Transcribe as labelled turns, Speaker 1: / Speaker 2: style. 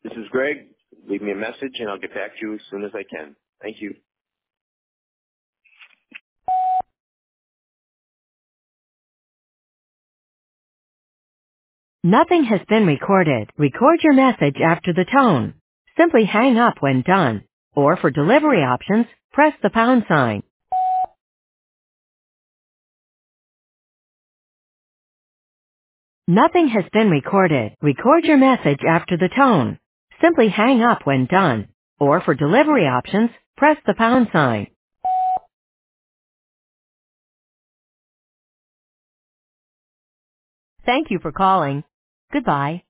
Speaker 1: This is Greg. Leave me a message and I'll get back to you as soon as I can. Thank you.
Speaker 2: Nothing has been recorded. Record your message after the tone. Simply hang up when done. Or for delivery options, press the pound sign. Nothing has been recorded. Record your message after the tone. Simply hang up when done. Or for delivery options, press the pound sign. Thank you for calling. Goodbye.